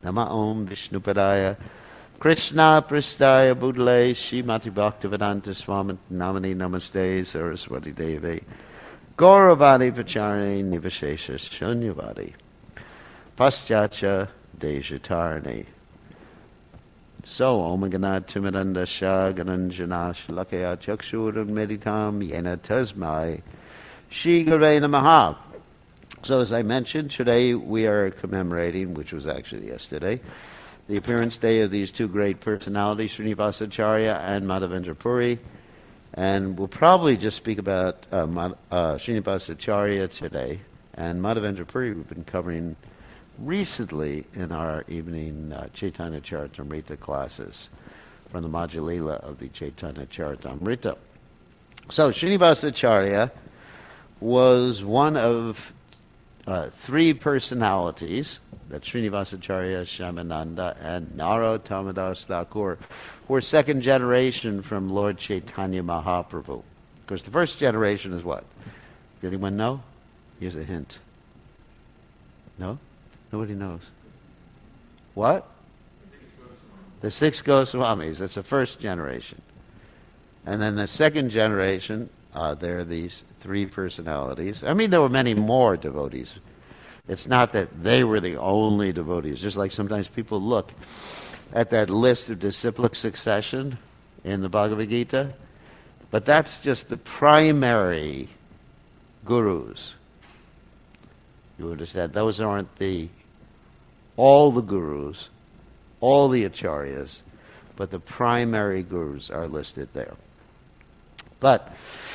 Nama Om Vishnupadaya Krishna Prastaya Budale Shrimati Bhaktivedanta Swami Namani Namaste Saraswati Devi Gauravani Pacharani Nivashesha Shunyavadi Paschacha Dejatarani. So, Om Ganat Timidanda Shah Gananjana Shlakaya Chakshuram Meditam Yena Tasmai Shri Gurve Namaha. So, as I mentioned, today we are commemorating, which was actually yesterday, the appearance day of these two great personalities, Srinivasacharya and Madhavendra Puri. And we'll probably just speak about Srinivasacharya today. And Madhavendra Puri we've been covering recently in our evening Chaitanya Charitamrita classes from the Madhya Lila of the Chaitanya Charitamrita. So Srinivasacharya was one of three personalities, that Srinivasacharya, Shyamananda, and Narottam Thakur, who were second generation from Lord Chaitanya Mahaprabhu. Because the first generation is what? Does anyone know? Here's a hint. No? Nobody knows. What? The six Goswamis. That's the first generation. And then the second generation, there are these three personalities. I mean, there were many more devotees. It's not that they were the only devotees. Just like sometimes people look at that list of disciplic succession in the Bhagavad Gita. But that's just the primary gurus. You understand? Those aren't all the gurus, all the acharyas, but the primary gurus are listed there. But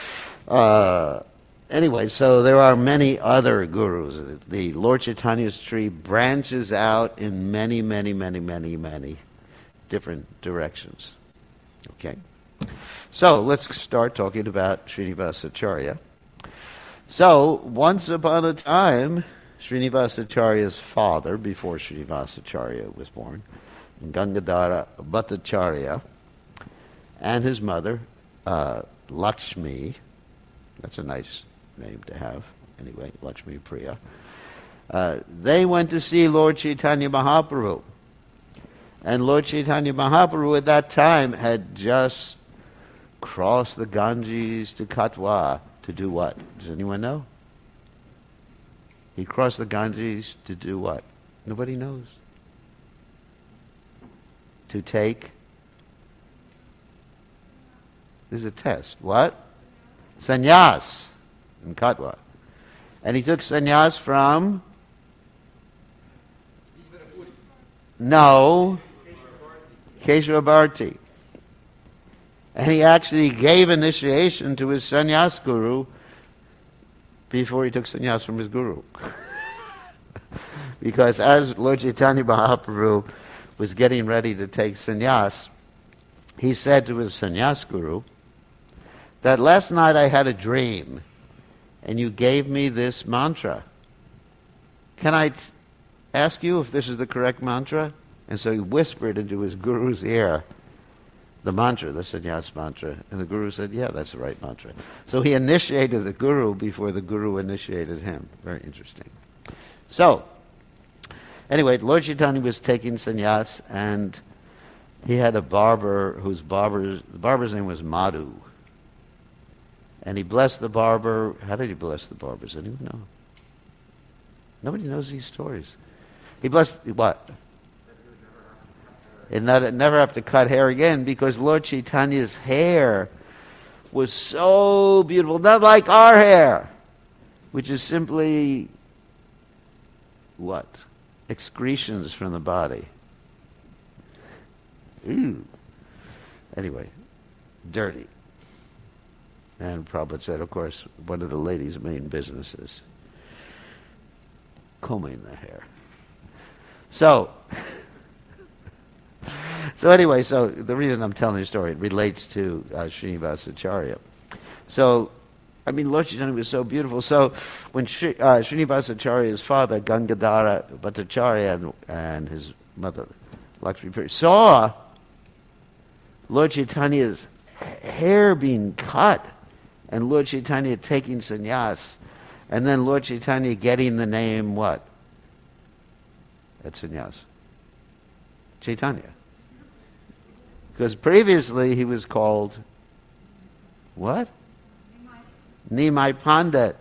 anyway, so there are many other gurus. The Lord Chaitanya's tree branches out in many, many, many, many, many different directions. Okay? So let's start talking about Srinivasacharya. So, once upon a time, Srinivasacharya's father, before Srinivasacharya was born, Gangadhara Bhattacharya, and his mother, Lakshmi, that's a nice name to have, anyway, Lakshmi Priya, they went to see Lord Chaitanya Mahaprabhu. And Lord Chaitanya Mahaprabhu at that time had just crossed the Ganges to Katwa to do what? Does anyone know? He crossed the Ganges to do what? Nobody knows. To take? There's a test. What? Sannyas in Katwa. And he took sannyas from? No. Keshava Bharati. And he actually gave initiation to his sannyas guru before he took sannyas from his guru. Because as Lord Chaitanya Mahaprabhu was getting ready to take sannyas, he said to his sannyas guru that last night I had a dream and you gave me this mantra. Can I ask you if this is the correct mantra? And so he whispered into his guru's ear the mantra, the sannyas mantra. And the guru said, yeah, that's the right mantra. So he initiated the guru before the guru initiated him. Very interesting. So, anyway, Lord Chaitanya was taking sannyas, and he had a barber the barber's name was Madhu. And he blessed the barber. How did he bless the barber? Does anyone know? Nobody knows these stories. He blessed what? And never have to cut hair again, because Lord Chaitanya's hair was so beautiful. Not like our hair, which is simply what? Excretions from the body. Ew. Anyway, dirty. And Prabhupada said, of course, one of the ladies' main businesses, combing the hair. So anyway, so the reason I'm telling the story, it relates to Srinivasacharya. So, I mean, Lord Chaitanya was so beautiful. So when Srinivasacharya's father, Gangadhara Bhattacharya, and his mother, Lakshmi Priya, saw Lord Chaitanya's hair being cut, and Lord Chaitanya taking sannyas, and then Lord Chaitanya getting the name what? At sannyas. Chaitanya. Because previously he was called, what? Nimai Pandit.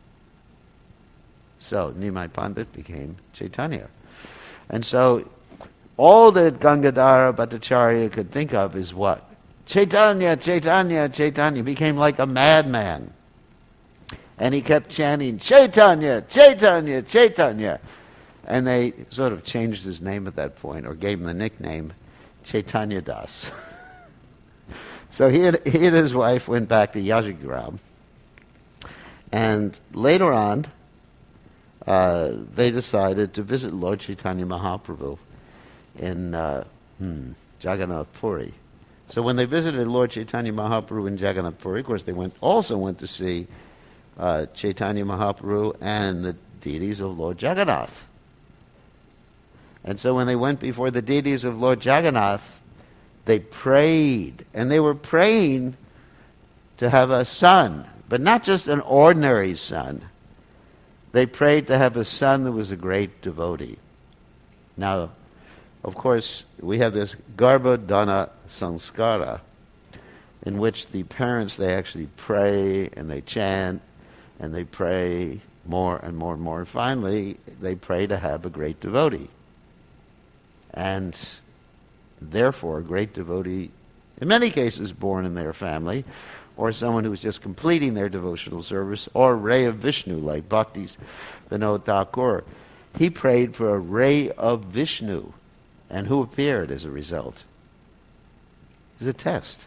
So Nimai Pandit became Chaitanya. And so all that Gangadhara Bhattacharya could think of is what? Chaitanya, Chaitanya, Chaitanya. He became like a madman. And he kept chanting, Chaitanya, Chaitanya, Chaitanya. And they sort of changed his name at that point, or gave him the nickname Chaitanya Das. So he and his wife went back to Yajigram. And later on, they decided to visit Lord Chaitanya Mahaprabhu in Jagannath Puri. So when they visited Lord Chaitanya Mahaprabhu in Jagannath Puri, of course they also went to see Chaitanya Mahaprabhu and the deities of Lord Jagannath. And so when they went before the deities of Lord Jagannath, they prayed. And they were praying to have a son, but not just an ordinary son. They prayed to have a son that was a great devotee. Now, of course, we have this Garbhodana Sanskara, in which the parents, they actually pray and they chant and they pray more and more and more. And finally, they pray to have a great devotee. And therefore, a great devotee, in many cases born in their family, or someone who was just completing their devotional service, or ray of Vishnu, like Bhakti Vinod Thakur. He prayed for a ray of Vishnu, and who appeared as a result? It was a test.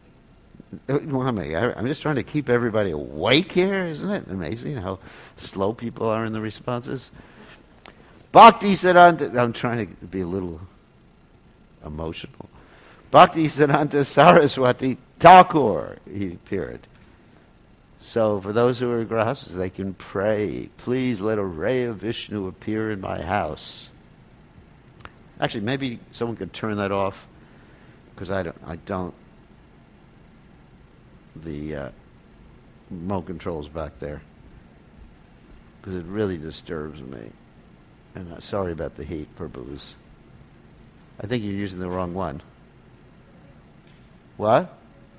I'm just trying to keep everybody awake here, isn't it amazing how slow people are in the responses? Bhakti Siddhanta, I'm trying to be a little emotional. Bhakti Siddhanta Saraswati Thakur, he appeared. So for those who are grahastas, they can pray, please let a ray of Vishnu appear in my house. Actually, maybe someone could turn that off, because I don't. The remote control's back there, because it really disturbs me. And sorry about the heat, Prabhus. I think you're using the wrong one. What?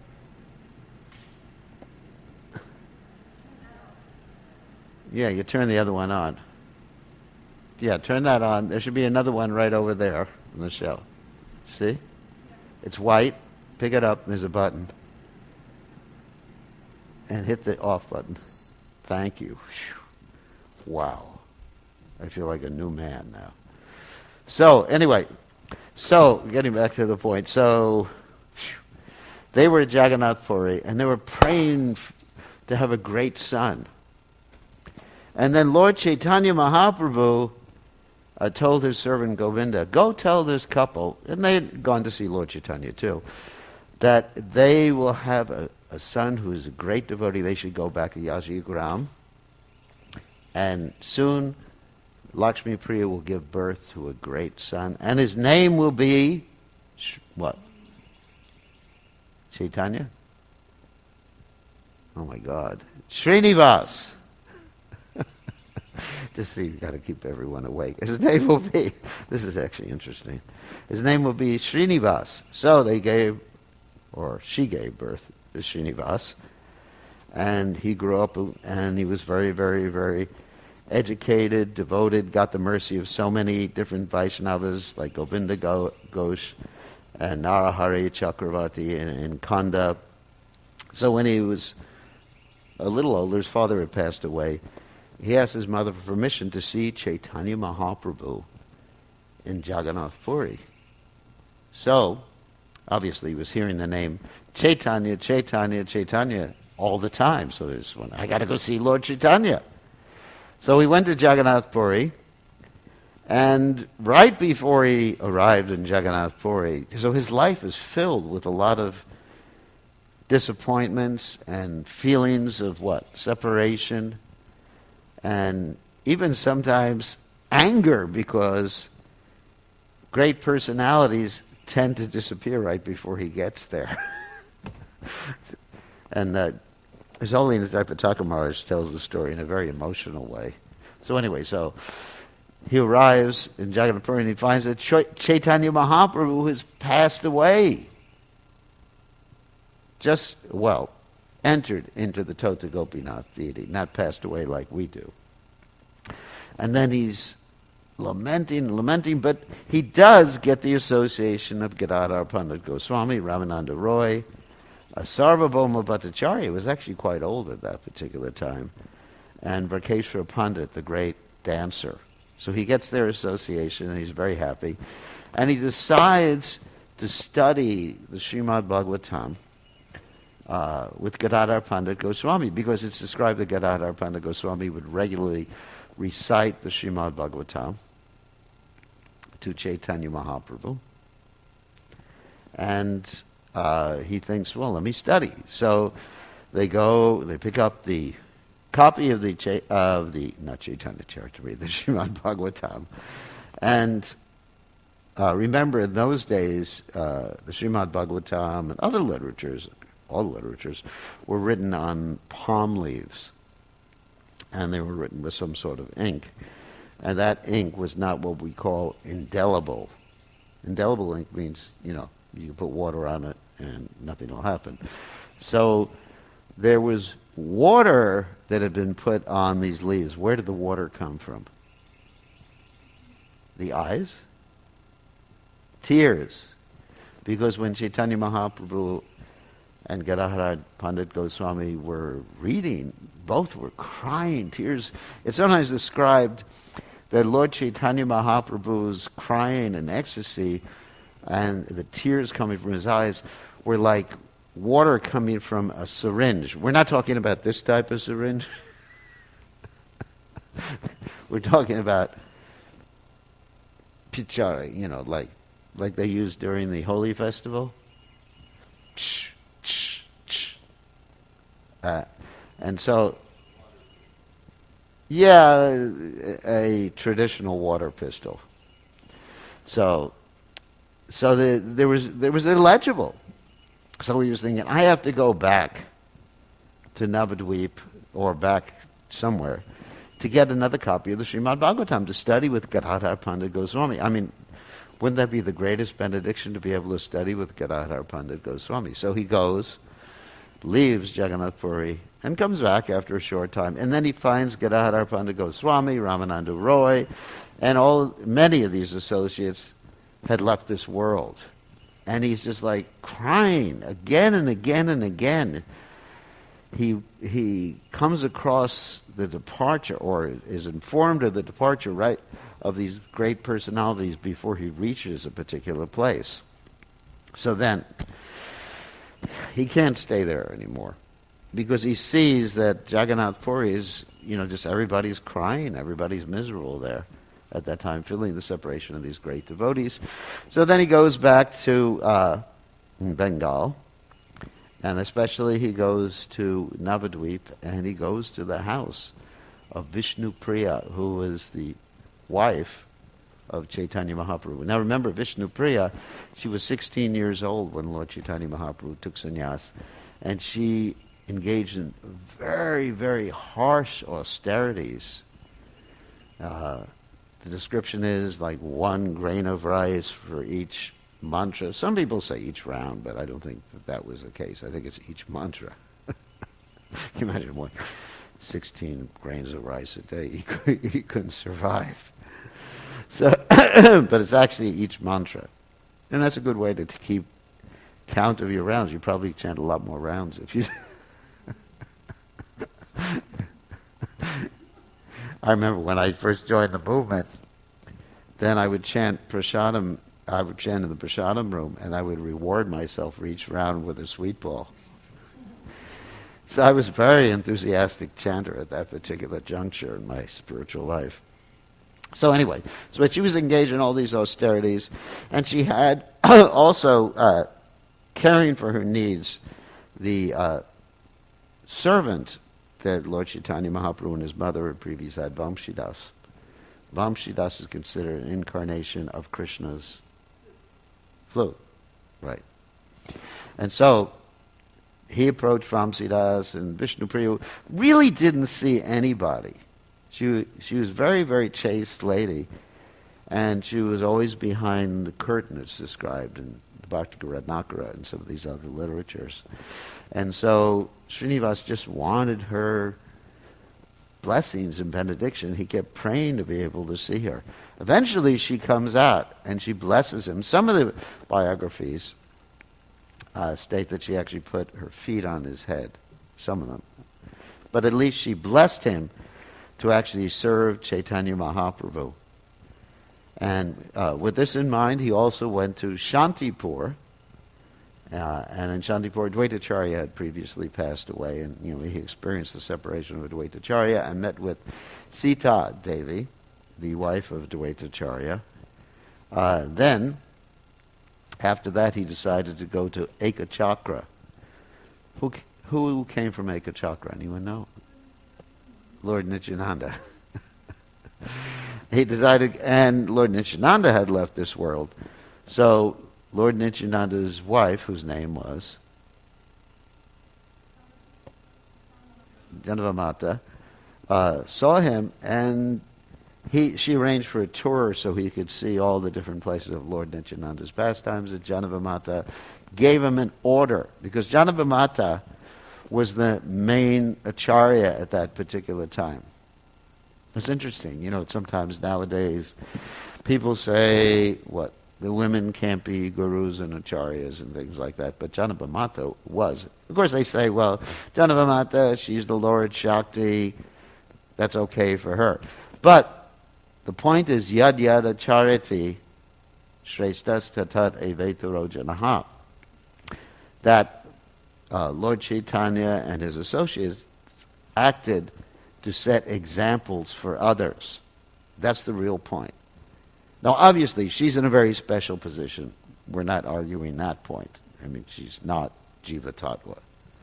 Yeah, you turn the other one on. Yeah, turn that on. There should be another one right over there on the shelf. See? It's white. Pick it up. There's a button. And hit the off button. Thank you. Wow. I feel like a new man now. So, anyway. So, getting back to the point. So, they were at Jagannath Puri, and they were praying to have a great son. And then Lord Chaitanya Mahaprabhu told his servant Govinda, go tell this couple, and they had gone to see Lord Chaitanya too, that they will have a son who is a great devotee. They should go back to Yajigram. And soon, Lakshmi Priya will give birth to a great son. And his name will be, what? Chaitanya? Oh my God. Srinivas. Just see, you've got to keep everyone awake. His name will be, this is actually interesting. His name will be Srinivas. So they gave, or she gave birth to Srinivas. And he grew up and he was very, very, very educated, devoted, got the mercy of so many different Vaishnavas like Govinda Ghosh and Narahari Chakravarti in Khanda. So when he was a little older, his father had passed away. He asked his mother for permission to see Chaitanya Mahaprabhu in Jagannath Puri. So, obviously he was hearing the name Chaitanya, Chaitanya, Chaitanya all the time. So there's one, I got to go see Lord Chaitanya. So he went to Jagannath Puri, and right before he arrived in Jagannath Puri, so his life is filled with a lot of disappointments and feelings of what? Separation, and even sometimes anger, because great personalities tend to disappear right before he gets there. And His Holiness Dipataka Maharaj tells the story in a very emotional way. So anyway, so he arrives in Jagannath Puri and he finds that Chaitanya Mahaprabhu has passed away. Entered into the Tota Gopinath deity, not passed away like we do. And then he's lamenting, but he does get the association of Gadadhar Pandit Goswami, Ramananda Roy, Sarvabhauma Bhattacharya was actually quite old at that particular time, and Varkeshwara Pandit, the great dancer. So he gets their association, and he's very happy. And he decides to study the Srimad Bhagavatam with Gadadhar Pandit Goswami, because it's described that Gadadhar Pandit Goswami would regularly recite the Srimad Bhagavatam to Chaitanya Mahaprabhu. And he thinks, well, let me study. So they pick up the copy of the not Chaitanya Charitamrita, the Srimad Bhagavatam. And remember, in those days, the Srimad Bhagavatam and other literatures, all literatures, were written on palm leaves. And they were written with some sort of ink. And that ink was not what we call indelible. Indelible ink means, you can put water on it and nothing will happen. So there was water that had been put on these leaves. Where did the water come from? The eyes? Tears. Because when Chaitanya Mahaprabhu and Gadadhar Pandit Goswami were reading, both were crying, tears. It's sometimes described that Lord Chaitanya Mahaprabhu's crying in ecstasy and the tears coming from his eyes were like water coming from a syringe. We're not talking about this type of syringe. We're talking about pichari, like they used during the Holi festival. And so, a traditional water pistol. So there was illegible. So he was thinking, I have to go back to Navadvip or back somewhere to get another copy of the Srimad Bhagavatam to study with Gadadhar Pandit Goswami. I mean, wouldn't that be the greatest benediction to be able to study with Gadadhar Pandit Goswami? So he goes, leaves Jagannath Puri, and comes back after a short time. And then he finds Gadadhar Pandit Goswami, Ramananda Roy, and many of these associates had left this world. And he's just like crying again and again and again. He comes across the departure, or is informed of the departure, right, of these great personalities before he reaches a particular place. So then, he can't stay there anymore, because he sees that Jagannath Puri is, just everybody's crying, everybody's miserable there at that time, feeling the separation of these great devotees. So then he goes back to Bengal, and especially he goes to Navadvip, and he goes to the house of Vishnu Priya, who was the wife of Chaitanya Mahaprabhu. Now remember, Vishnu Priya, she was 16 years old when Lord Chaitanya Mahaprabhu took sannyas, and she engaged in very, very harsh austerities. The description is like 1 grain of rice for each mantra. Some people say each round, but I don't think that was the case. I think it's each mantra. Can you imagine what? 16 grains of rice a day. He couldn't survive. So, but it's actually each mantra. And that's a good way to keep count of your rounds. You probably chant a lot more rounds if you... I remember when I first joined the movement, then I would chant prasadam. I would chant in the prasadam room, and I would reward myself for each round with a sweet ball. So I was a very enthusiastic chanter at that particular juncture in my spiritual life. So anyway, but she was engaged in all these austerities, and she had also caring for her needs the servant that Lord Chaitanya Mahaprabhu and his mother had previously had, Vamshidas. Vamshidas is considered an incarnation of Krishna's flute, right? And so he approached Vamshidas, and Vishnu Priya really didn't see anybody. She was very, very chaste lady, and she was always behind the curtain, it's described in the Bhakti Ratnakara and some of these other literatures. And so Srinivas just wanted her blessings and benediction. He kept praying to be able to see her. Eventually she comes out and she blesses him. Some of the biographies state that she actually put her feet on his head, some of them. But at least she blessed him to actually serve Chaitanya Mahaprabhu. And with this in mind, he also went to Shantipur. And in Shantipur, Dvaitacharya had previously passed away, and he experienced the separation of Dvaitacharya and met with Sita Devi, the wife of Dvaitacharya. Then, after that, he decided to go to Ekachakra. Who came from Ekachakra? Anyone know? Lord Nityananda. He decided, and Lord Nityananda had left this world. So Lord Nityananda's wife, whose name was Janavamata, saw him, and she arranged for a tour so he could see all the different places of Lord Nityananda's pastimes. And Janavamata gave him an order, because Janavamata was the main acharya at that particular time. It's interesting, sometimes nowadays people say, the women can't be gurus and acharyas and things like that, but Janavamata was. Of course they say, well, Janavamata, she's the Lord Shakti, that's okay for her. But the point is, yad yad acharati shreshtas tatat eveturo janaha, that Lord Chaitanya and his associates acted to set examples for others. That's the real point. Now, obviously, she's in a very special position. We're not arguing that point. I mean, she's not Jiva Tattva.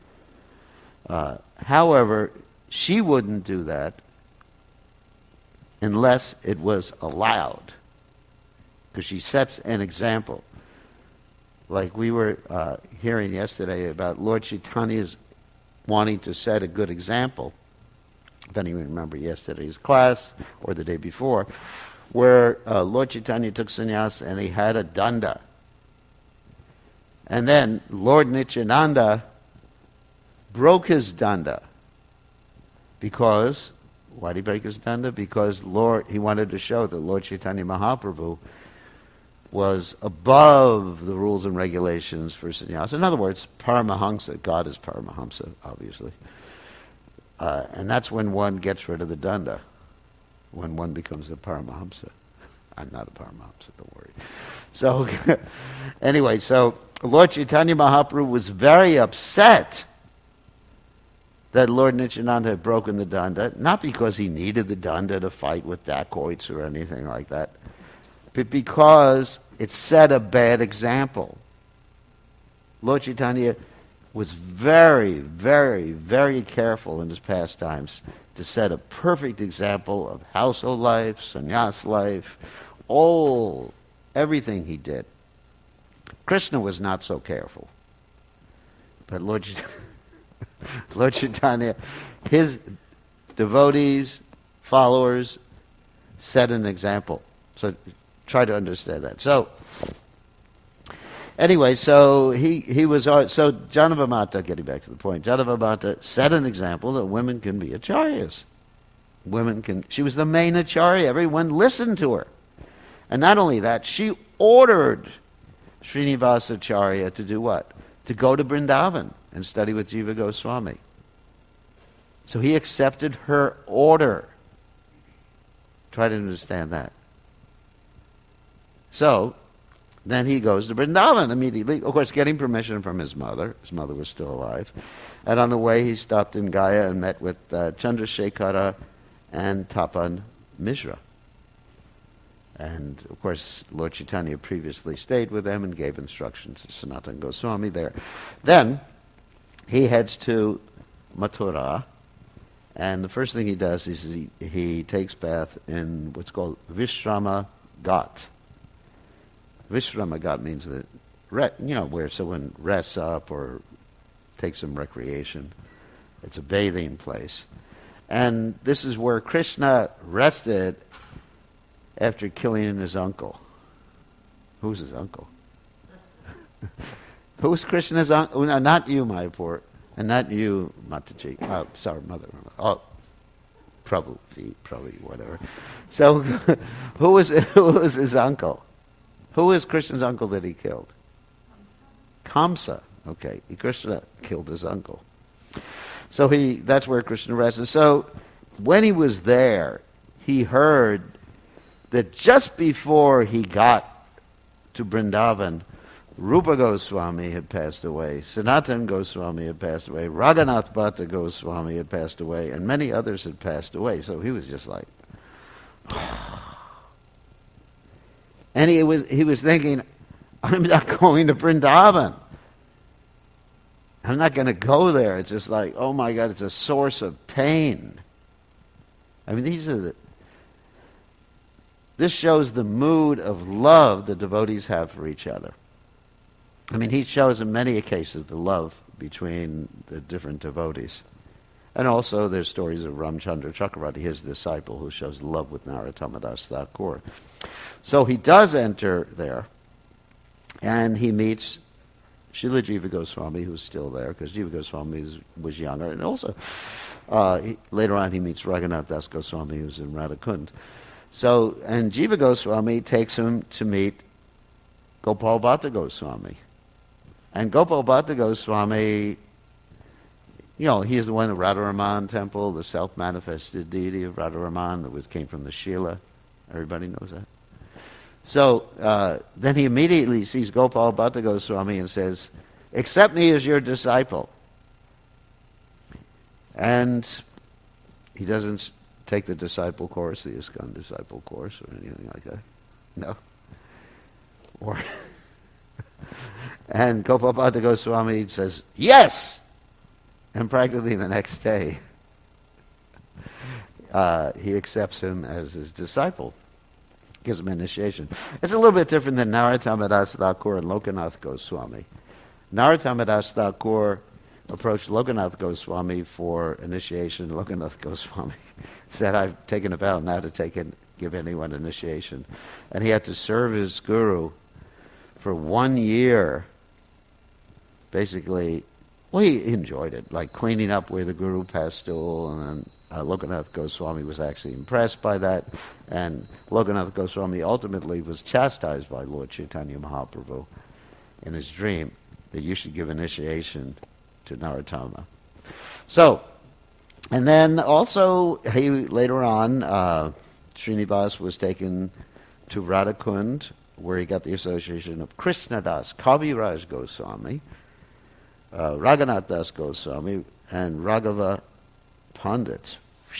However, she wouldn't do that unless it was allowed, because she sets an example. Like we were hearing yesterday about Lord Chaitanya's wanting to set a good example. If anyone remember yesterday's class or the day before, where Lord Chaitanya took sannyas and he had a danda. And then Lord Nityananda broke his danda. Because, why did he break his danda? Because he wanted to show that Lord Chaitanya Mahaprabhu was above the rules and regulations for sannyas. In other words, Paramahamsa. God is Paramahamsa, obviously. And that's when one gets rid of the danda, when one becomes a Paramahamsa. I'm not a Paramahamsa, don't worry. So, anyway, so Lord Chaitanya Mahaprabhu was very upset that Lord Nityananda had broken the danda, not because he needed the danda to fight with dacoits or anything like that, but because it set a bad example. Lord Chaitanya was very, very, very careful in his pastimes to set a perfect example of household life, sannyas life, everything he did. Krishna was not so careful. But Lord Chaitanya, his devotees, followers, set an example. So try to understand that. So anyway, so he was, so Janavamata, getting back to the point, Janavamata set an example that women can be acharyas. She was the main acharya. Everyone listened to her. And not only that, she ordered Srinivasa Acharya to do what? To go to Vrindavan and study with Jiva Goswami. So he accepted her order. Try to understand that. So then he goes to Vrindavan immediately, of course, getting permission from his mother. His mother was still alive. And on the way, he stopped in Gaya and met with Chandrasekhara and Tapan Mishra. And, of course, Lord Chaitanya previously stayed with them and gave instructions to Sanatana Goswami there. Then he heads to Mathura, and the first thing he does is he takes bath in what's called Vishrama Ghat. Vishrama Ghat means that, where someone rests up or takes some recreation. It's a bathing place. And this is where Krishna rested after killing his uncle. Who's his uncle? Who's Krishna's uncle? No, not you, Mayapur. And not you, Mataji. Oh, sorry, Mother. Oh, probably, whatever. So, who was his uncle? Who is Krishna's uncle that he killed? Kamsa. Okay, Krishna killed his uncle. So that's where Krishna rested. So, when he was there, he heard that just before he got to Vrindavan, Rupa Goswami had passed away, Sanatana Goswami had passed away, Raghunath Bhatta Goswami had passed away, and many others had passed away. So he was just like, and he was thinking, I'm not going to Vrindavan. I'm not going to go there. It's just like, oh my God, it's a source of pain. I mean, this shows the mood of love the devotees have for each other. I mean, he shows in many cases the love between the different devotees. And also there's stories of Ramchandra Chakravarti, his disciple, who shows love with Narottama Das Thakur. So he does enter there, and he meets Srila Jiva Goswami, who's still there, because Jiva Goswami was younger. And also, later on he meets Raghunath Das Goswami, who's in Radhakund. So, and Jiva Goswami takes him to meet Gopal Bhatta Goswami. And Gopal Bhatta Goswami, he is the one of the Radharaman temple, the self-manifested deity of Radharaman that came from the Shila. Everybody knows that. So then he immediately sees Gopal Bhatta Goswami and says, accept me as your disciple. And he doesn't take the disciple course, the ISKCON disciple course, or anything like that. No. And Gopal Bhatta Goswami says, yes! And practically the next day, he accepts him as his disciple, gives him initiation. It's a little bit different than Narottama Das Thakur and Lokanath Goswami. Narottama Das Thakur approached Lokanath Goswami for initiation. Lokanath Goswami said, I've taken a vow now to give anyone initiation. And he had to serve his guru for 1 year. Basically, well, he enjoyed it, like cleaning up where the guru passed stool, and then Lokanath Goswami was actually impressed by that, and Lokanath Goswami ultimately was chastised by Lord Chaitanya Mahaprabhu in his dream that you should give initiation to Narottama. So, and then also, later on, Srinivas was taken to Radhakund, where he got the association of Krishnadas, Kaviraj Goswami, Raghunath Das Goswami, and Raghava Pandit.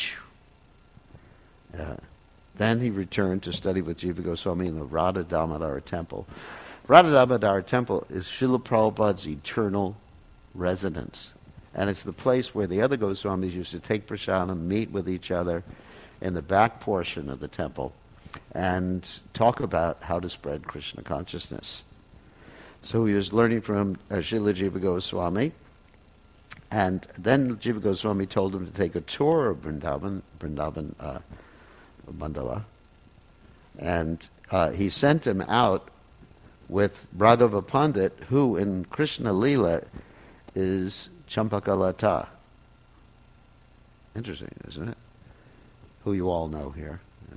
Then he returned to study with Jiva Goswami in the Radha Damodar temple. Radha Damodar temple is Srila Prabhupada's eternal residence. And it's the place where the other Goswamis used to take prasadam, meet with each other in the back portion of the temple, and talk about how to spread Krishna consciousness. So he was learning from Srila Jiva Goswami, and then Jiva Goswami told him to take a tour of Vrindavan Mandala, and he sent him out with Raghava Pandit, who in Krishna Leela is Champakalata. Interesting, isn't it? Who you all know here.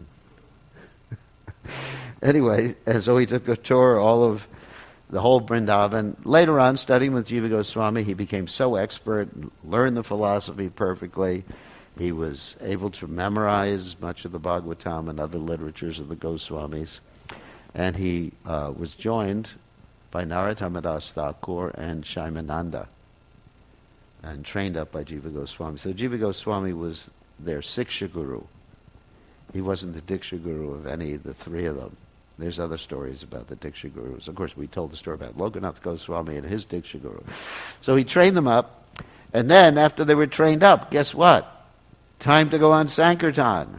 Anyway, and so he took a tour all of the whole Vrindavan. Later on, studying with Jiva Goswami, he became so expert, learned the philosophy perfectly. He was able to memorize much of the Bhagavatam and other literatures of the Goswamis. And he was joined by Narottama Das Thakur and Shaimananda, and trained up by Jiva Goswami. So Jiva Goswami was their Siksha Guru. He wasn't the Diksha Guru of any of the three of them. There's other stories about the Diksha Gurus. Of course, we told the story about Lokanath Goswami and his Diksha Guru. So he trained them up, and then after they were trained up, guess what? Time to go on Sankirtan.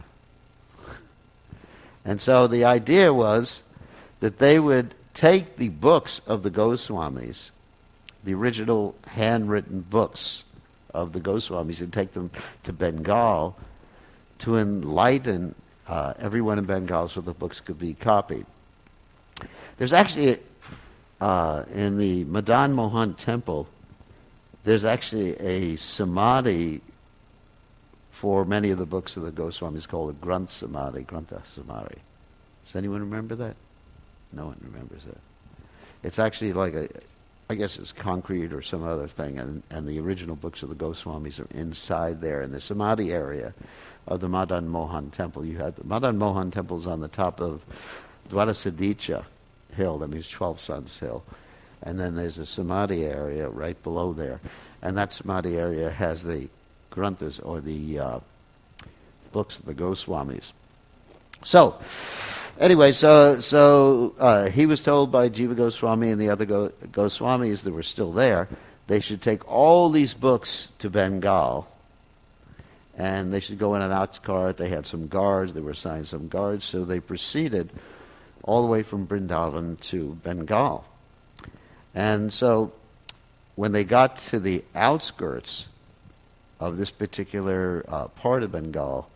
And so the idea was that they would take the books of the Goswamis, the original handwritten books of the Goswamis and take them to Bengal to enlighten everyone in Bengal so the books could be copied. There's actually, in the Madan Mohan temple, there's actually a samadhi for many of the books of the Goswamis called a Granth Samadhi. Does anyone remember that? No one remembers that. It's actually like I guess it's concrete or some other thing, and the original books of the Goswamis are inside there in the Samadhi area of the Madan Mohan temple. You had the Madan Mohan temple's on the top of Dwarasadicha hill, that means 12 Suns Hill, and then there's a Samadhi area right below there, and that Samadhi area has the Granthas, or the books of the Goswamis. So, anyway, so he was told by Jiva Goswami and the other Goswamis that were still there, they should take all these books to Bengal, and they should go in an ox cart. They had some guards. They were assigned some guards, so they proceeded all the way from Vrindavan to Bengal. And so when they got to the outskirts of this particular part of Bengal,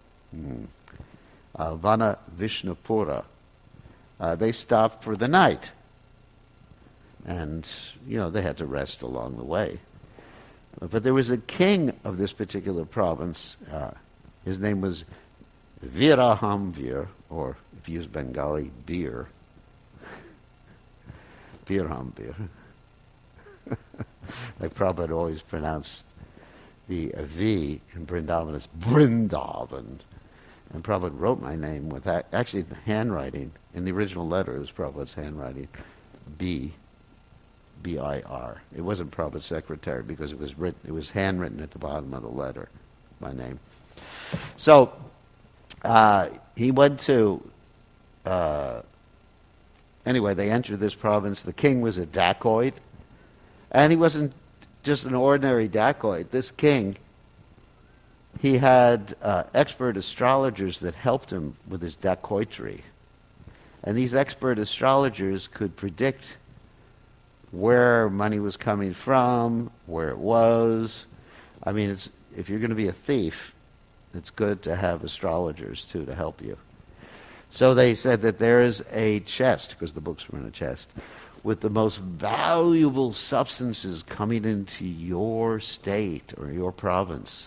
Vana Vishnupura, they stopped for the night. And, they had to rest along the way. But there was a king of this particular province. His name was Virahamvir, or if you use Bengali, Beer. Virhamvir. Like Prabhupada always pronounced the V in Vrindavan as Brindavan. And Prabhupada wrote my name with actually the handwriting. In the original letter, it was Prabhupada's handwriting, B-I-R. It wasn't Prabhupada's secretary because it was handwritten at the bottom of the letter, my name. So he went to, anyway, they entered this province. The king was a dacoit, and he wasn't just an ordinary dacoit. This king, he had expert astrologers that helped him with his dacoitry. And these expert astrologers could predict where money was coming from, where it was. I mean, if you're going to be a thief, it's good to have astrologers, too, to help you. So they said that there is a chest, because the books were in a chest, with the most valuable substances coming into your state or your province.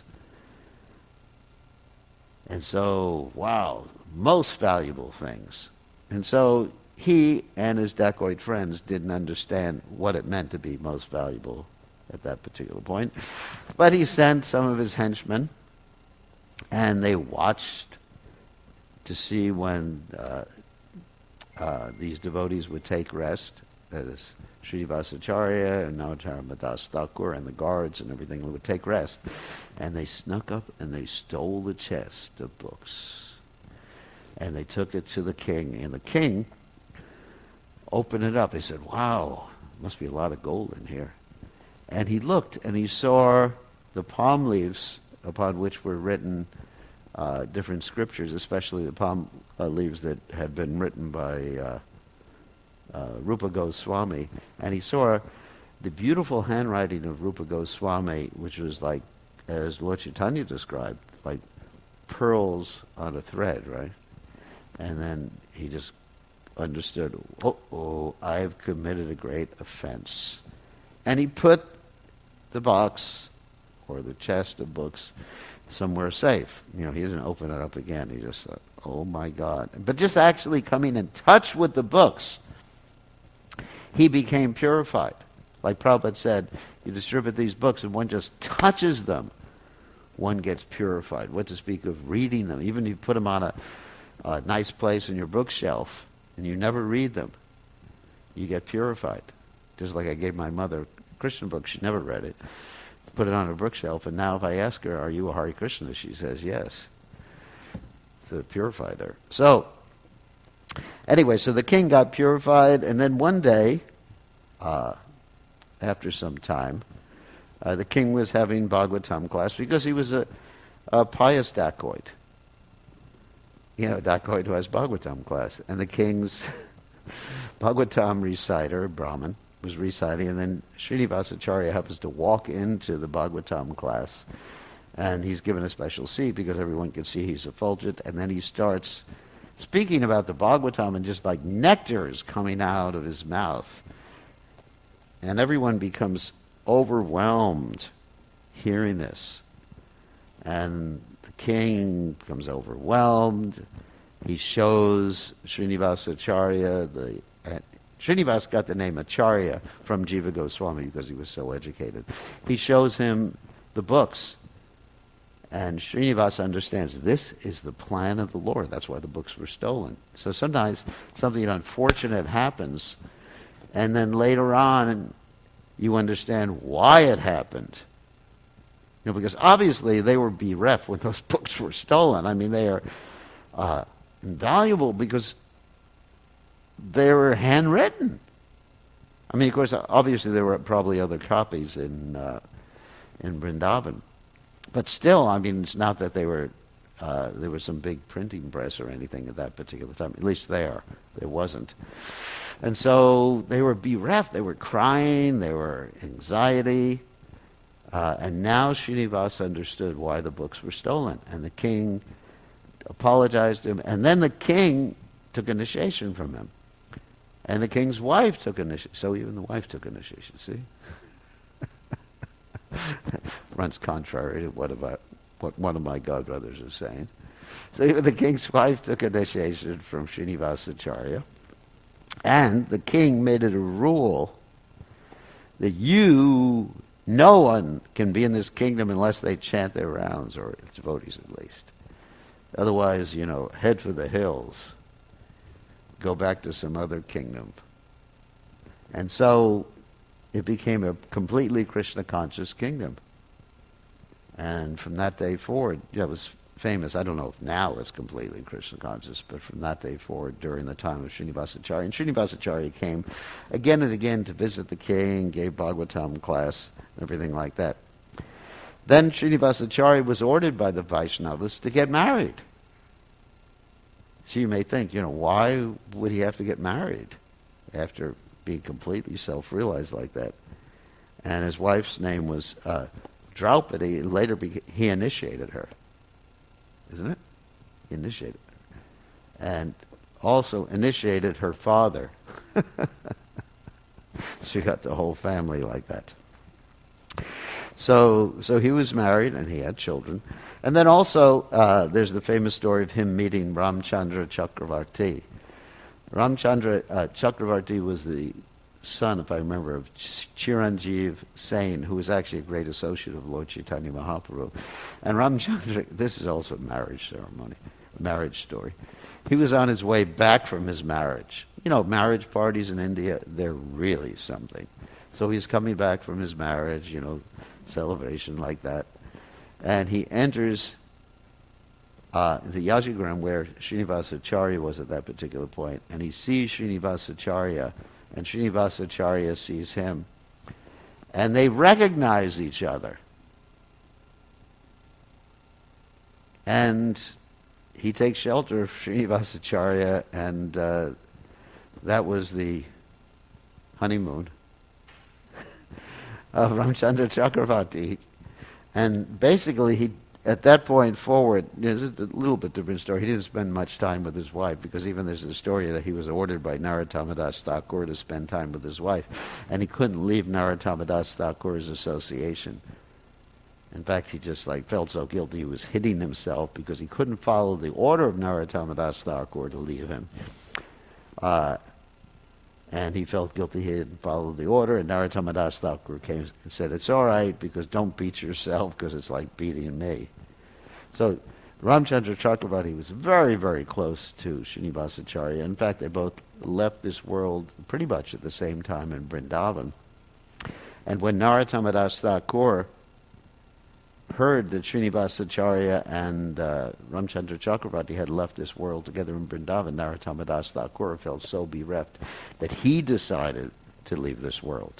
And so, wow, most valuable things. And so he and his dacoit friends didn't understand what it meant to be most valuable at that particular point. But he sent some of his henchmen, and they watched to see when these devotees would take rest. That is, Srinivasacharya and Navacharya Das Thakur and the guards and everything would take rest. And they snuck up and they stole the chest of books. And they took it to the king. And the king opened it up. He said, wow, must be a lot of gold in here. And he looked and he saw the palm leaves upon which were written different scriptures, especially the palm leaves that had been written by Rupa Goswami. And he saw the beautiful handwriting of Rupa Goswami, which was like, as Lord Chaitanya described, like pearls on a thread, right? And then he just understood, I have committed a great offense. And he put the box or the chest of books somewhere safe. He didn't open it up again. He just thought, oh my God. But just actually coming in touch with the books, he became purified. Like Prabhupada said, you distribute these books and one just touches them, one gets purified. What to speak of reading them. Even if you put them on a nice place in your bookshelf and you never read them, you get purified. Just like I gave my mother a Christian book, she never read it. Put it on her bookshelf, and now if I ask her, are you a Hare Krishna? She says yes. So it purified her. So, anyway, so the king got purified, and then one day, after some time, the king was having Bhagavatam class because he was a pious dacoit. A dacoit who has Bhagavatam class. And the king's Bhagavatam reciter, Brahmin, was reciting, and then Srinivasacharya happens to walk into the Bhagavatam class, and he's given a special seat because everyone can see he's effulgent, and then he starts speaking about the Bhagavatam, and just like nectar is coming out of his mouth. And everyone becomes overwhelmed hearing this. And the king becomes overwhelmed. He shows Srinivasacharya, Srinivas got the name Acharya from Jiva Goswami because he was so educated. He shows him the books. And Srinivas understands this is the plan of the Lord. That's why the books were stolen. So sometimes something unfortunate happens, and then later on you understand why it happened. Because obviously they were bereft when those books were stolen. I mean, they are invaluable because they were handwritten. I mean, of course, obviously there were probably other copies in Vrindavan. But still, I mean, it's not that there was some big printing press or anything at that particular time. At least there wasn't. And so they were bereft. They were crying. They were anxiety. And now Srinivasa understood why the books were stolen. And the king apologized to him. And then the king took initiation from him. And the king's wife took initiation. So even the wife took initiation, see? Runs contrary to what one of my godbrothers is saying. So even the king's wife took initiation from Srinivasacharya. And the king made it a rule that no one can be in this kingdom unless they chant their rounds, or its devotees at least. Otherwise, head for the hills. Go back to some other kingdom. And so it became a completely Krishna-conscious kingdom. And from that day forward, it was famous. I don't know if now it's completely Krishna-conscious, but from that day forward, during the time of Srinivasacharya. And Srinivasacharya came again and again to visit the king, gave Bhagavatam class, and everything like that. Then Srinivasacharya was ordered by the Vaishnavas to get married. So you may think, why would he have to get married after being completely self-realized like that? And his wife's name was Draupadi. Later he initiated her. Isn't it? He initiated her. And also initiated her father. She got the whole family like that. So he was married and he had children. And then also there's the famous story of him meeting Ramchandra Chakravarti. Ramchandra Chakravarti was the son, if I remember, of Chiranjeev Sain, who was actually a great associate of Lord Chaitanya Mahaprabhu. And Ramchandra, this is also a marriage story. He was on his way back from his marriage. Marriage parties in India, they're really something. So he's coming back from his marriage, celebration like that. And he enters the Yajigram where Srinivasacharya was at that particular point, and he sees Srinivasacharya, and Srinivasacharya sees him, and they recognize each other. And he takes shelter of Srinivasacharya, and that was the honeymoon of Ramchandra Chakravarti. And basically, at that point forward, it's a little bit different story. He didn't spend much time with his wife, because even there's a story that he was ordered by Narottama Das Thakur to spend time with his wife, and he couldn't leave Narottama Das Thakur's association. In fact, he just felt so guilty he was hitting himself because he couldn't follow the order of Narottama Das Thakur to leave him. And he felt guilty he didn't follow the order, and Narottama Das Thakur came and said, "It's all right, because don't beat yourself, because it's like beating me." So Ramchandra Chakravarti was very, very close to Srinivasacharya. In fact, they both left this world pretty much at the same time in Vrindavan. And when Narottama Das Thakur heard that Srinivasacharya and Ramchandra Chakravarti had left this world together in Vrindavan, Narottama Das Thakur felt so bereft that he decided to leave this world.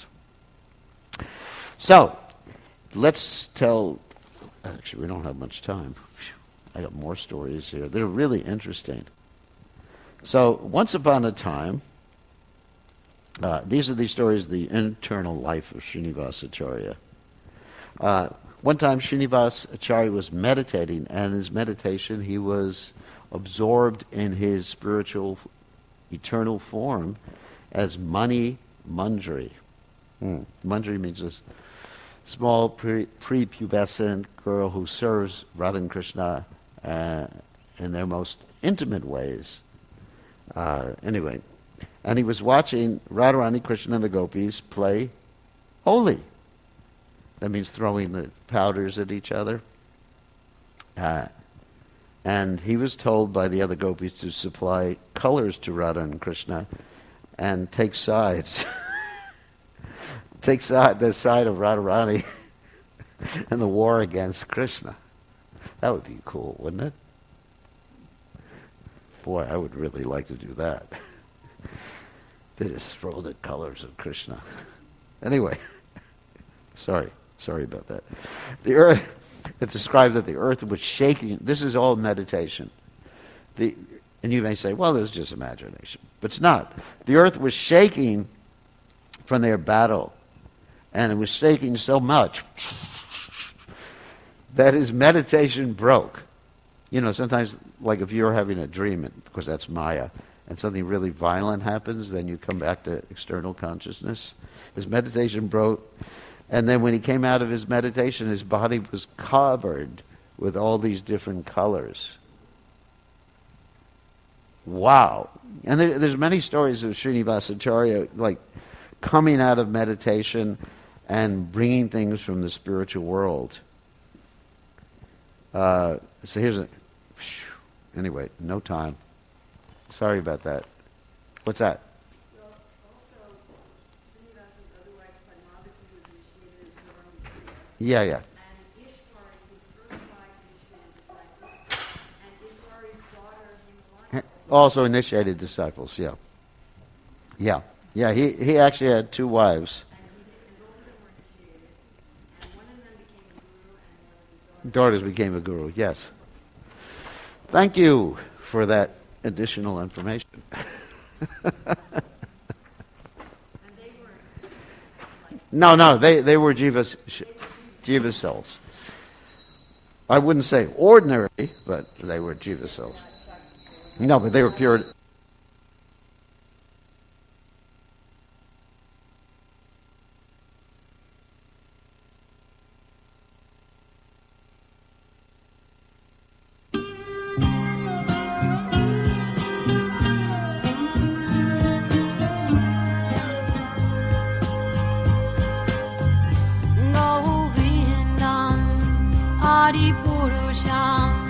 So, let's tell... Actually, we don't have much time. I got more stories here. They're really interesting. So, once upon a time, These are the stories of the internal life of Srinivasa Acharya. One time Srinivasa Acharya was meditating, and in his meditation he was absorbed in his spiritual eternal form as Mani Manjari. Manjari means a small prepubescent girl who serves Radha and Krishna in their most intimate ways. Anyway, and he was watching Radharani, Krishna, and the gopis play Holi. That means throwing the powders at each other. And he was told by the other gopis to supply colors to Radha and Krishna and take sides. Take the side of Radharani in the war against Krishna. That would be cool, wouldn't it? Boy, I would really like to do that. They just throw the colors of Krishna. Anyway, sorry about that. The earth, it describes that the earth was shaking. This is all meditation. And you may say, well, it's just imagination. But it's not. The earth was shaking from their battle. And it was shaking so much that his meditation broke. You know, sometimes, like if you're having a dream, of course that's Maya, and something really violent happens, then you come back to external consciousness. His meditation broke, and then when he came out of his meditation, his body was covered with all these different colors. Wow. And there's many stories of Srinivasa Acharya, like coming out of meditation and bringing things from the spiritual world. So here's anyway, no time. Sorry about that. What's that? Well, also, Srinivasa's other wife, Padmavati, was initiated as Dharma. Yeah. And Ishtar, his first wife, initiated disciples. And Ishtar's daughter, Himalaya, Also initiated disciples, yeah. Yeah, he actually had two wives. and both of them were initiated. And one of them became a guru, and one of his Daughters became a guru, yes. Thank you for that additional information. And they were No, they were jiva souls. I wouldn't say ordinary, but they were jiva souls. No, but they were pure. Adipurusham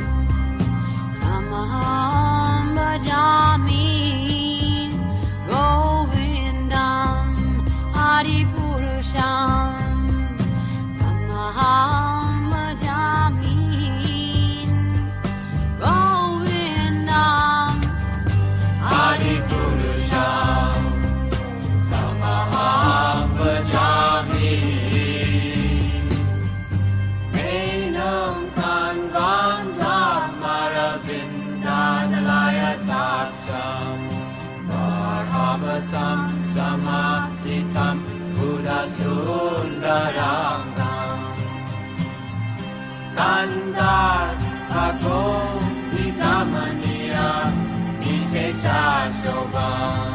Tamaham Bhajami Govindam Adipurusham Tamaham Bhajami Govindam Adipurusham Tamaham Bhajami Marhamatam Samasitam Buddha Sundaranam Kandar Bhagom Vidamaniya Vishesha Shobha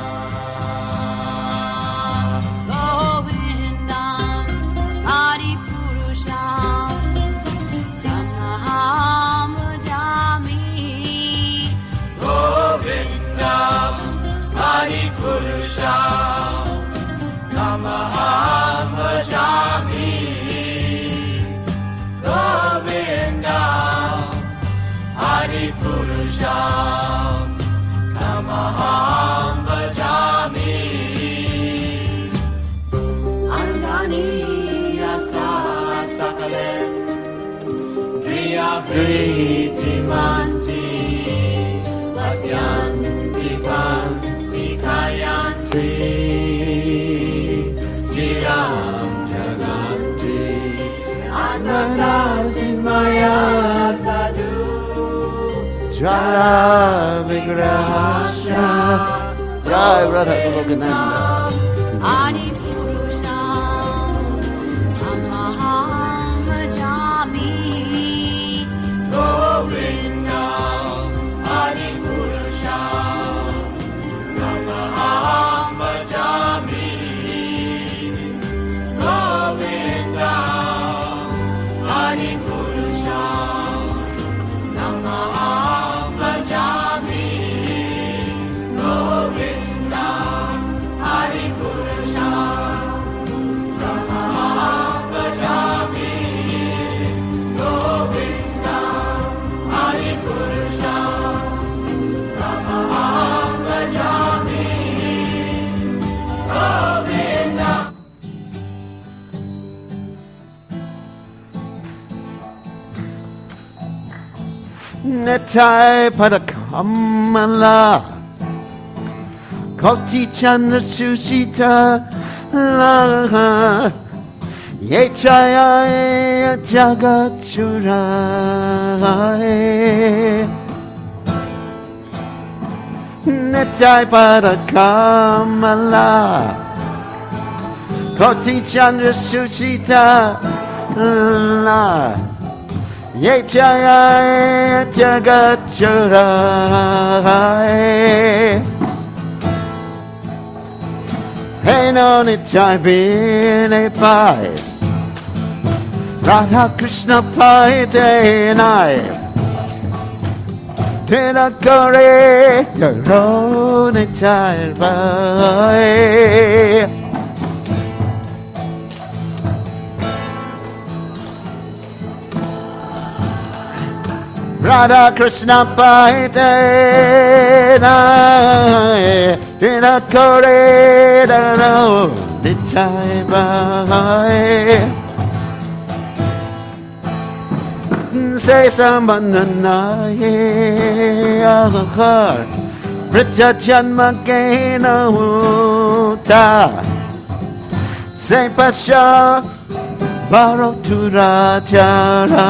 Govindam Adipurusham Tamaham Bhajami Govindam Adipurusham Tamaham Bhajami Govindam Adipurusham Tamaham Bhajami Andani Asa Sakale Driya Vriti Manti Asyanti Panti Kayanti Jiram Jaganti Ananda Maya Sadhu Jaya Vigrahasya Jai Radha Lokananda 내 타에 바라카말라 걷지 않는 수시다 라 예차야의 자가주라에 내 타에 바라카말라 걷지 않는 수시다 라 예차야의 자가주라에 Hey, no, it's I been a pie. Radha Krishna pie day and night. Did I go the road a child by? Radha Krishna pie day and night. Did I go the road a child by? Say someone nae aghar Prajachan magena uta Say pasha baro turajara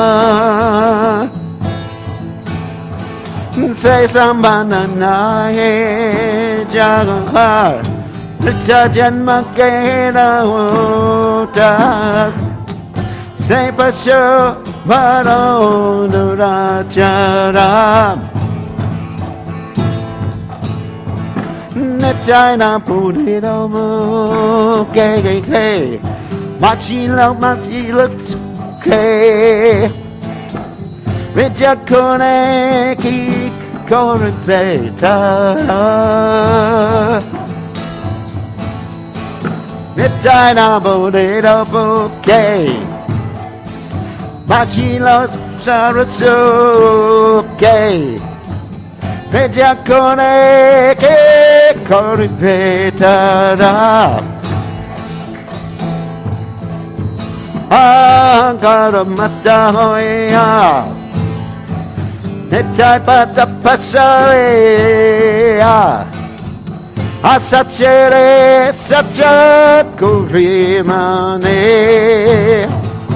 Say someone nae aghar Prajachan magena uta Say pasha baro turajara 내 차이나 부리로 무게게 마치러 마치르게 외자코네 기코를 베타 내 차이나 부리로 무게 마치러 사르게 Vejakone ke koripetara Angaramata hoya Netai pada pasaya Asachere sachat kurimane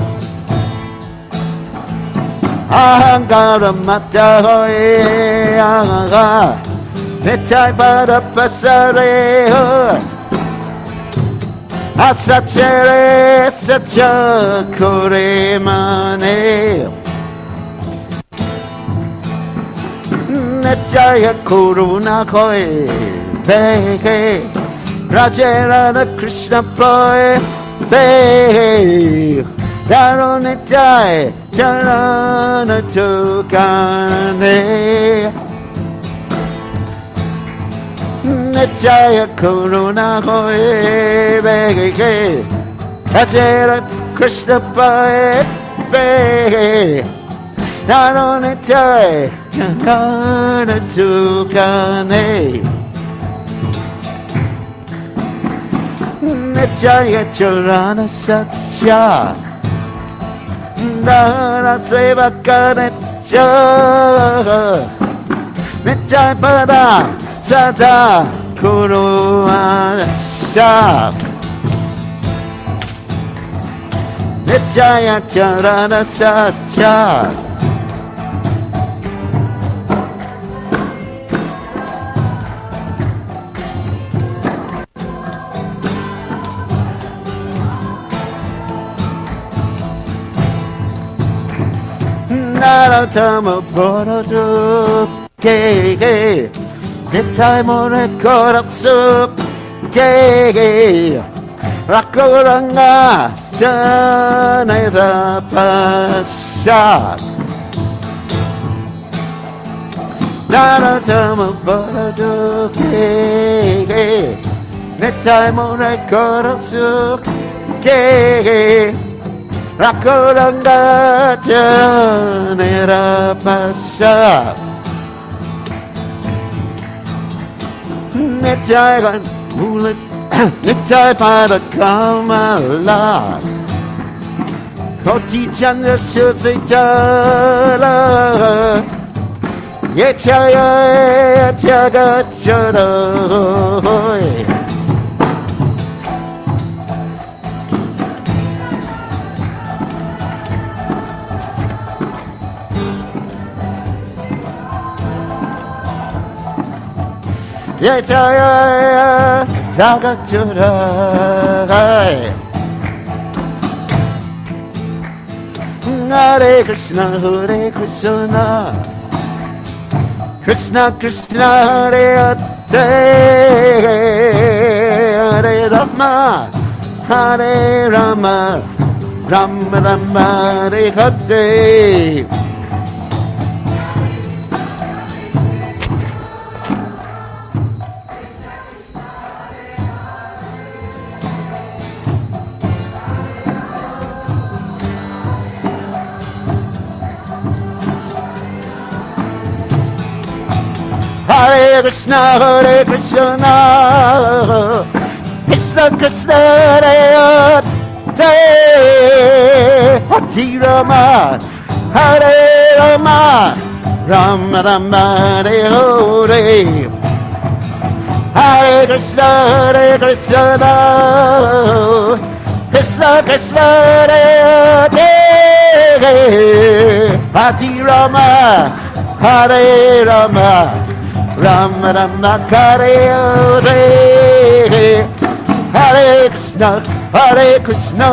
Angaramata hoya Netai pada pasare Asachere sacha koremane Netaya kuruna koi Beke Rajera Krishna poi Beke Daro netai Charana tukane Netaya kuruna koi Beke Rajera Krishna poi Beke Daro netai Charana tukane Netaya Charana satya Dara seva kanecha Nechai pada sada kuruasha Nechaya charana satya Naratama Borodu Gay Nitai More Korapsup Gay Rakuranga Janaira Pasha Naratama Borodu Gay Nitai More Korapsup Gay Rakuranga Janera Pasha Nitai Gan Mulit Nitai Pada Kamala Oti Chandra Shutsitala Yechaya Jagachodoy Yechaya Jagachodoy Hare Krishna, Hare Krishna, Krishna Krishna, Hare Hare, Hare Rama, Hare Rama, Rama Rama, Hare Hare. Hare Krishna, Hare Krishna, Krishna Krishna, Hare Hare, Hare Rama, Hare Rama, Rama Rama, Hare Hare. Hare Krishna, Hare Krishna, Krishna Krishna, Hare Hare, Hare Rama, Hare Rama, Rama Rama, Hare Hare. Hare Krishna, Hare Krishna,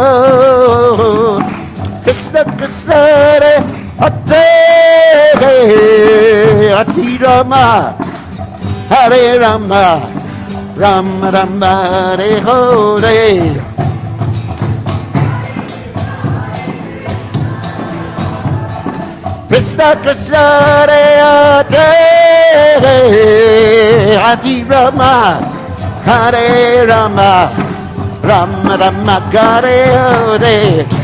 Krishna Krishna, Hare Hare, Hare Rama, Hare Rama, Rama Rama, Hare Hare. Krishna Krishna, Hare Hare, Hare Rama, Hare Rama, Rama Rama, Hare Hare.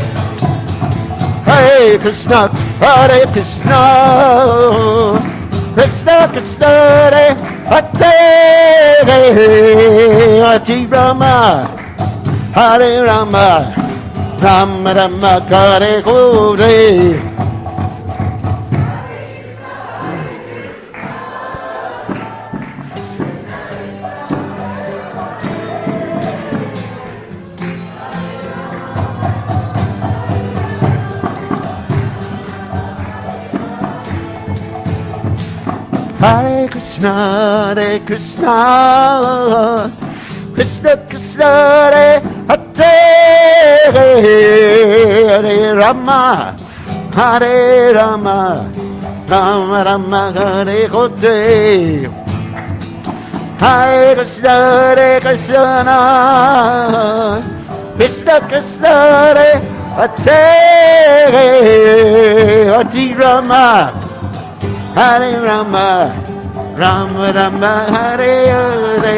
Hare Krishna, Hare Krishna, Krishna Krishna, Hare Hare, Hare Rama, Hare Rama, Rama Rama, Hare Hare. Hare Krishna, Hare Krishna, Krishna Krishna, Hare Hare, Hare Rama, Hare Rama, Rama Rama, Hare Hare. Hare Krishna, Hare Krishna, Krishna Krishna, Hare Hare, Hare Rama, Hare Rama, Rama Rama, Hare Hare.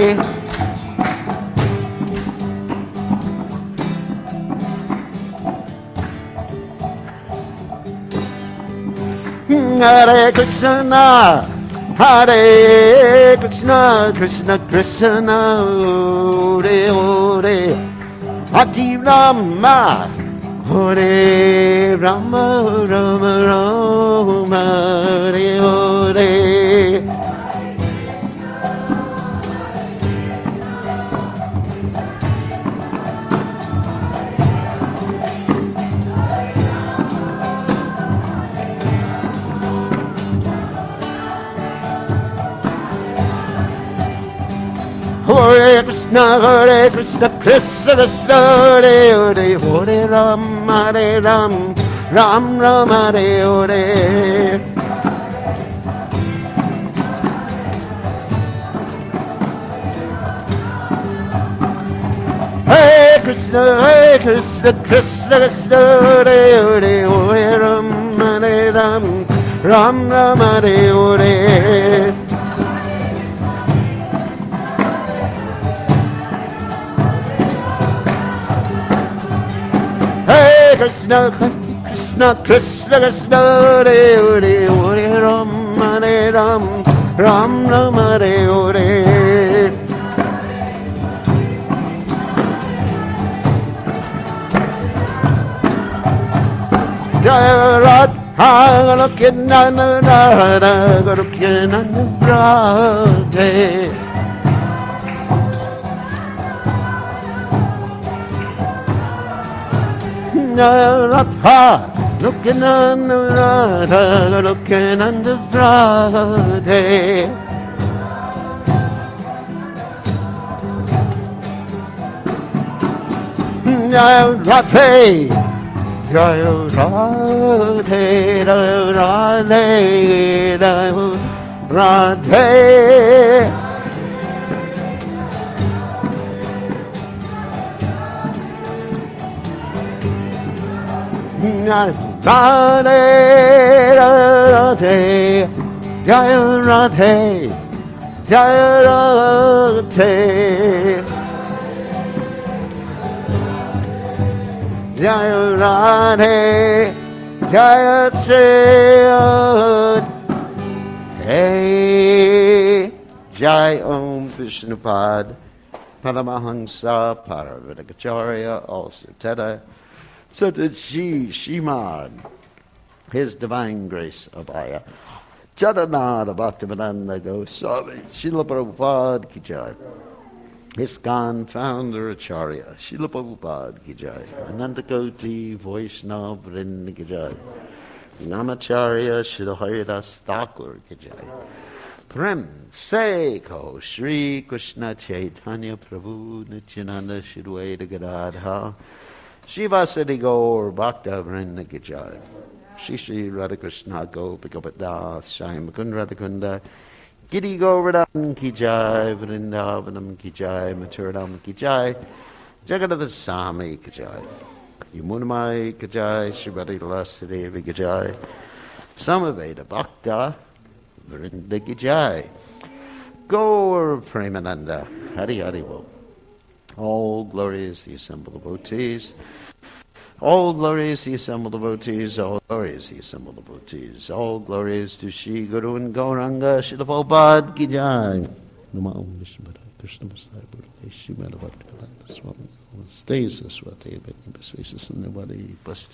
Hare Krishna, Hare Krishna, Krishna Krishna, Hare Hare, Hare Rama, Hare Rama, Rama Rama, Hare Hare. Hare Krishna, Krishna Krishna, Hare Hare, Hare Ram, Hare Ram, Ram Ram, Hare Hare. Hare Krishna, Krishna Krishna, Hare Hare, Hare Ram, Hare Ram, Ram Ram, Hare Hare. Krishna, Krishna, Krishna, Krishna, Hare Hare, Hare Ram, Hare Ram, Ram Ram, Hare Hare. Jaya Radha Gorukinana Radhe. Jaya Radha Gorukinana Radhe. Jaya Radhe, Jaya Radhe, Jaya Radhe, Jaya Radhe. Jaya Radhe, Jaya Radhe, Jaya Radhe. Jaya Radhe, Jaya Sri Hey, Jai Om Vishnupad, Paramahansa, Paravidakacharya, also Teda, Sataji Shimad, His Divine Grace Abhaya, Jadanada Bhaktivedanta Goswami, Srila Prabhupada Ki Jai. ISKCON founder Acharya, Srila Prabhupada Ki Jai, Anantakoti Vaishnava Vrinda Ki Jai, Namacharya Srila Haridas Thakur Ki Jai, Prem Se Ko Shri Krishna Chaitanya Prabhu Nityananda Shri Advaita Gadadha, Shivasati Gaur Bhakta Vrinda Ki Jai, Shri Shri Radhakrishna Gopika Shai Mukund Radhakunda, Giri Govardhan Ki Jai, Vrindavanam Ki Jai, Mathuram Ki Jai, Jagannath Swami Ki Jai, Yamunamai Ki Jai, Srimati Lasadevi Ki Jai, Samaveda Bhakta, Vrinda Ki Jai, Gaur Premananda, Hari Hari Bo. All glory is the assembled devotees. All glory is the assembled devotees, all glory is the assembled devotees, all glory is to Shri Guru and Gauranga, Srila Prabhupada Ki Jai. Nama Om Vishnu Krishna Masai Buddha, Shri Madhavakti Swami, Stays Swati, Basis and Nobody,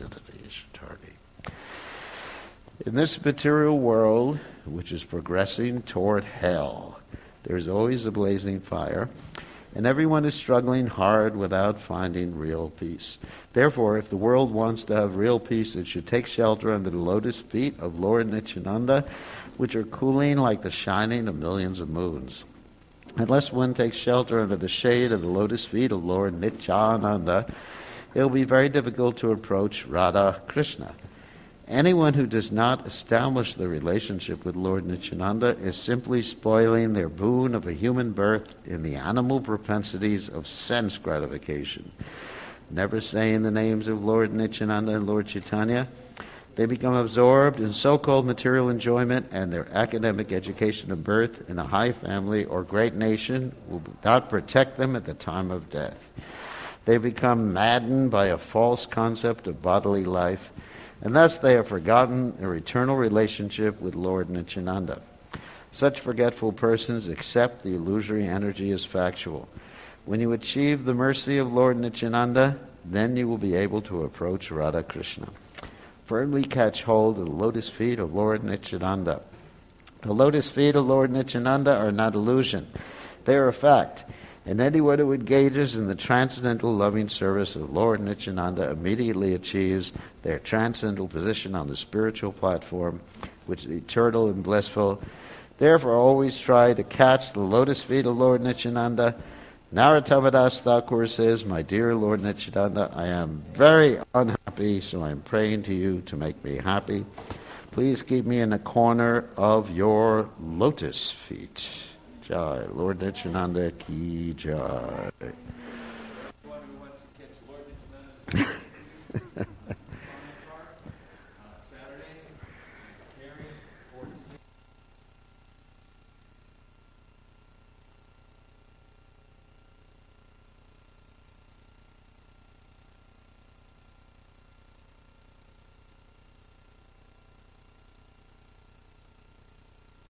In this material world, which is progressing toward hell, there's always a blazing fire, and everyone is struggling hard without finding real peace. Therefore, if the world wants to have real peace, it should take shelter under the lotus feet of Lord Nityananda, which are cooling like the shining of millions of moons. Unless one takes shelter under the shade of the lotus feet of Lord Nityananda, it will be very difficult to approach Radha Krishna. Anyone who does not establish the relationship with Lord Nityananda is simply spoiling their boon of a human birth in the animal propensities of sense gratification. Never saying the names of Lord Nityananda and Lord Chaitanya, they become absorbed in so-called material enjoyment, and their academic education of birth in a high family or great nation will not protect them at the time of death. They become maddened by a false concept of bodily life, and thus they have forgotten their eternal relationship with Lord Nityananda. Such forgetful persons accept the illusory energy as factual. When you achieve the mercy of Lord Nityananda, then you will be able to approach Radha Krishna. Firmly catch hold of the lotus feet of Lord Nityananda. The lotus feet of Lord Nityananda are not illusion. They are a fact. And anyone who engages in the transcendental loving service of Lord Nityananda immediately achieves their transcendental position on the spiritual platform, which is eternal and blissful. Therefore, always try to catch the lotus feet of Lord Nityananda. Narottama Das Thakur says, "My dear Lord Nityananda, I am very unhappy, so I am praying to you to make me happy. Please keep me in the corner of your lotus feet." Jai, Lord Nityananda Ki Jai.